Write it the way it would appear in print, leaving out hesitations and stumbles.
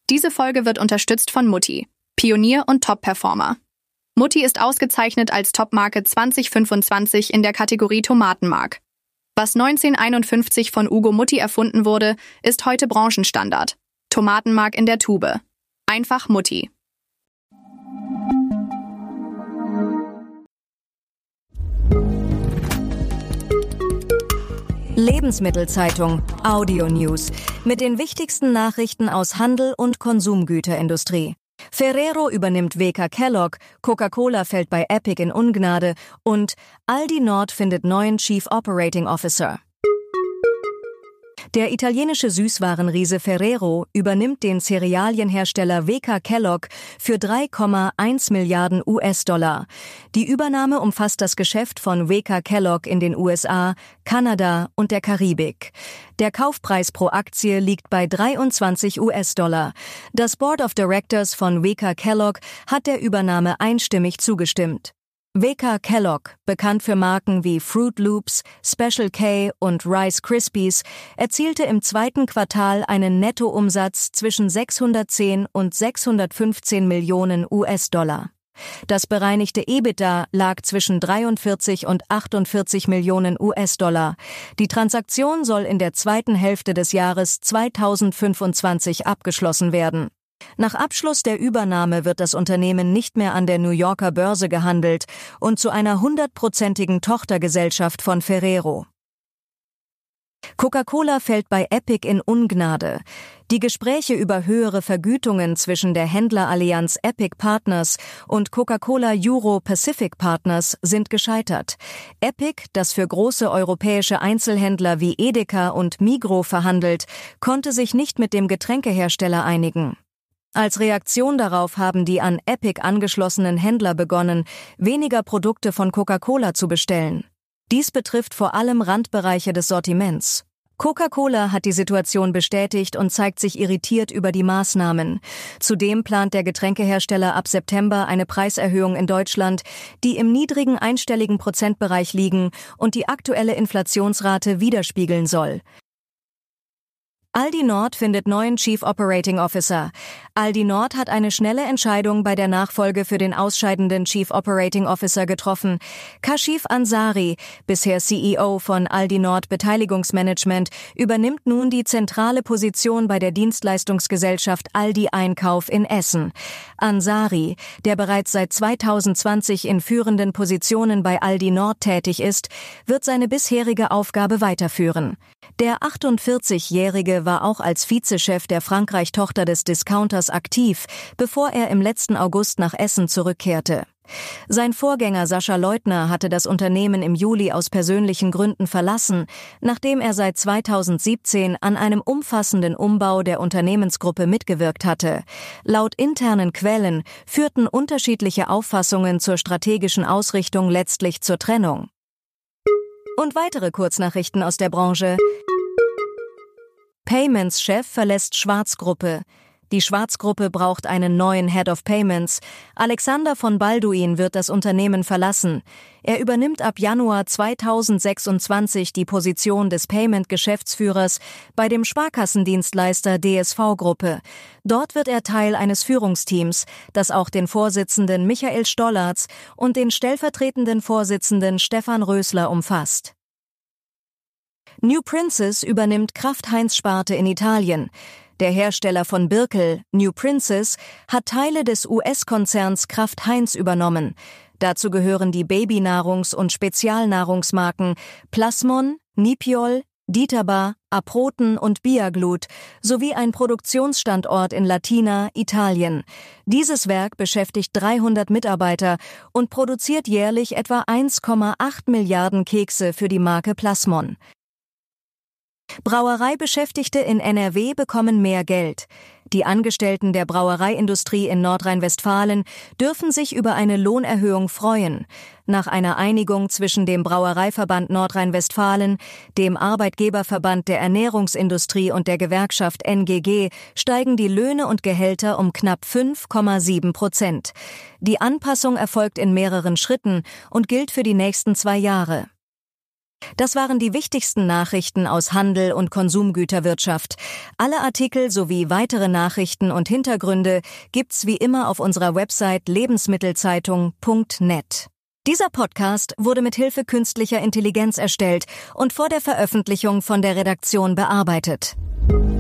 Diese Folge wird unterstützt von Mutti, Pionier und Top-Performer. Mutti ist ausgezeichnet als Top-Marke 2025 in der Kategorie Tomatenmark. Was 1951 von Ugo Mutti erfunden wurde, ist heute Branchenstandard. Tomatenmark in der Tube. Einfach Mutti. Lebensmittelzeitung Audio News mit den wichtigsten Nachrichten aus Handel und Konsumgüterindustrie. Ferrero übernimmt WK Kellogg, Coca-Cola fällt bei Epic in Ungnade und Aldi Nord findet neuen Chief Operating Officer. Der italienische Süßwarenriese Ferrero übernimmt den Cerealienhersteller WK Kellogg für 3,1 Milliarden US-Dollar. Die Übernahme umfasst das Geschäft von WK Kellogg in den USA, Kanada und der Karibik. Der Kaufpreis pro Aktie liegt bei 23 US-Dollar. Das Board of Directors von WK Kellogg hat der Übernahme einstimmig zugestimmt. WK Kellogg, bekannt für Marken wie Fruit Loops, Special K und Rice Krispies, erzielte im zweiten Quartal einen Nettoumsatz zwischen 610 und 615 Millionen US-Dollar. Das bereinigte EBITDA lag zwischen 43 und 48 Millionen US-Dollar. Die Transaktion soll in der zweiten Hälfte des Jahres 2025 abgeschlossen werden. Nach Abschluss der Übernahme wird das Unternehmen nicht mehr an der New Yorker Börse gehandelt und zu einer 100%igen Tochtergesellschaft von Ferrero. Coca-Cola fällt bei Epic in Ungnade. Die Gespräche über höhere Vergütungen zwischen der Händlerallianz Epic Partners und Coca-Cola Euro Pacific Partners sind gescheitert. Epic, das für große europäische Einzelhändler wie Edeka und Migros verhandelt, konnte sich nicht mit dem Getränkehersteller einigen. Als Reaktion darauf haben die an Epic angeschlossenen Händler begonnen, weniger Produkte von Coca-Cola zu bestellen. Dies betrifft vor allem Randbereiche des Sortiments. Coca-Cola hat die Situation bestätigt und zeigt sich irritiert über die Maßnahmen. Zudem plant der Getränkehersteller ab September eine Preiserhöhung in Deutschland, die im niedrigen einstelligen Prozentbereich liegen und die aktuelle Inflationsrate widerspiegeln soll. Aldi Nord findet neuen Chief Operating Officer. Aldi Nord hat eine schnelle Entscheidung bei der Nachfolge für den ausscheidenden Chief Operating Officer getroffen. Kashif Ansari, bisher CEO von Aldi Nord Beteiligungsmanagement, übernimmt nun die zentrale Position bei der Dienstleistungsgesellschaft Aldi Einkauf in Essen. Ansari, der bereits seit 2020 in führenden Positionen bei Aldi Nord tätig ist, wird seine bisherige Aufgabe weiterführen. Der 48-Jährige war auch als Vizechef der Frankreich-Tochter des Discounters aktiv, bevor er im letzten August nach Essen zurückkehrte. Sein Vorgänger Sascha Leutner hatte das Unternehmen im Juli aus persönlichen Gründen verlassen, nachdem er seit 2017 an einem umfassenden Umbau der Unternehmensgruppe mitgewirkt hatte. Laut internen Quellen führten unterschiedliche Auffassungen zur strategischen Ausrichtung letztlich zur Trennung. Und weitere Kurznachrichten aus der Branche. Payments-Chef verlässt Schwarz-Gruppe. Die Schwarz-Gruppe braucht einen neuen Head of Payments. Alexander von Balduin wird das Unternehmen verlassen. Er übernimmt ab Januar 2026 die Position des Payment-Geschäftsführers bei dem Sparkassendienstleister DSV-Gruppe. Dort wird er Teil eines Führungsteams, das auch den Vorsitzenden Michael Stollarz und den stellvertretenden Vorsitzenden Stefan Rösler umfasst. New Princess übernimmt Kraft-Heinz-Sparte in Italien. Der Hersteller von Birkel, New Princess, hat Teile des US-Konzerns Kraft-Heinz übernommen. Dazu gehören die Babynahrungs- und Spezialnahrungsmarken Plasmon, Nipiol, Dieterbar, Aproten und Biaglut sowie ein Produktionsstandort in Latina, Italien. Dieses Werk beschäftigt 300 Mitarbeiter und produziert jährlich etwa 1,8 Milliarden Kekse für die Marke Plasmon. Brauereibeschäftigte in NRW bekommen mehr Geld. Die Angestellten der Brauereiindustrie in Nordrhein-Westfalen dürfen sich über eine Lohnerhöhung freuen. Nach einer Einigung zwischen dem Brauereiverband Nordrhein-Westfalen, dem Arbeitgeberverband der Ernährungsindustrie und der Gewerkschaft NGG steigen die Löhne und Gehälter um knapp 5,7%. Die Anpassung erfolgt in mehreren Schritten und gilt für die nächsten 2 Jahre. Das waren die wichtigsten Nachrichten aus Handel und Konsumgüterwirtschaft. Alle Artikel sowie weitere Nachrichten und Hintergründe gibt's wie immer auf unserer Website lebensmittelzeitung.net. Dieser Podcast wurde mit Hilfe künstlicher Intelligenz erstellt und vor der Veröffentlichung von der Redaktion bearbeitet.